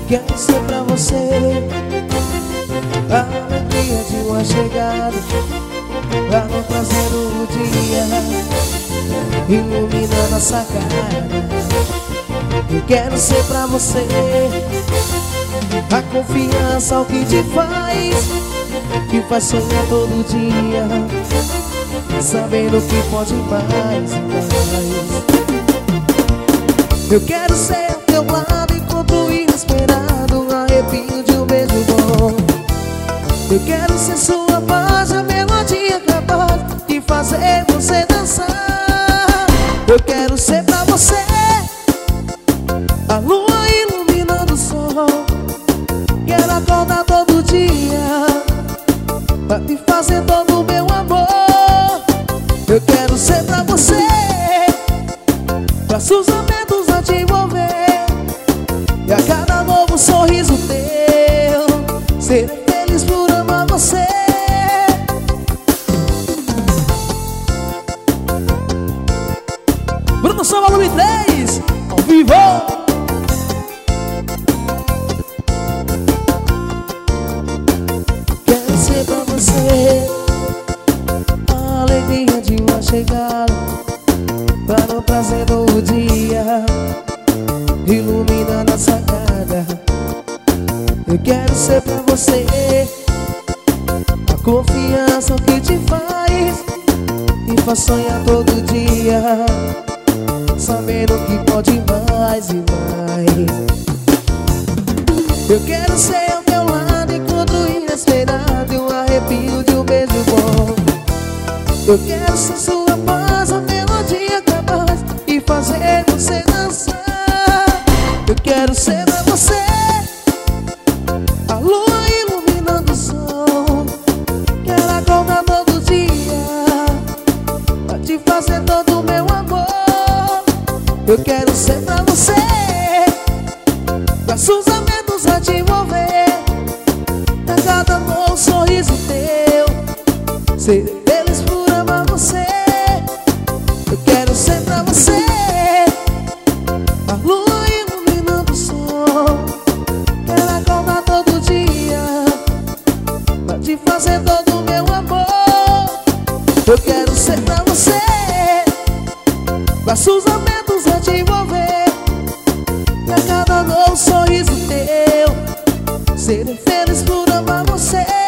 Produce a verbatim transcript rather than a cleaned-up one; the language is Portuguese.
Quero ser pra você a alegria de uma chegada, pra não trazer o dia iluminando a sacada. Eu quero ser pra você a confiança, o que te faz, te faz sonhar todo dia, sabendo que pode mais e mais. Eu quero ser ao teu lado enquanto o inesperado, um arrepio de um beijo bom. Eu quero ser sua paz, a melodia capaz de fazer você dançar. Eu quero ser pra você a lua iluminando o sol. Quero acordar todo dia pra te fazer todo o meu amor. Eu quero ser pra você braços abertos a te envolver, e a cada novo sorriso teu serei feliz por amar você. Produção volume três, ao vivo. Quero ser pra você a alegria de uma chegada, pra não trazer o dia iluminando a sacada. Eu quero ser pra você a confiança, o que te faz, e faz sonhar todo dia, sabendo que pode mais e mais. Eu quero ser ao teu lado enquanto inesperado, e um arrepio de um beijo bom. Eu quero ser sua paz, a melodia capaz de fazer você dançar. Eu quero ser pra você a lua iluminando o sol. Quero acordar todo dia pra te fazer todo o meu amor. Eu quero ser pra você braços abertos a te envolver, a cada novo sorriso teu serei feliz por amar você. Eu quero ser pra você a lua iluminando o sol. Quero acordar todo dia pra te fazer todo o meu amor. Eu quero ser pra você braços abertos a te envolver, e a cada novo sorriso teu serei feliz por amar você.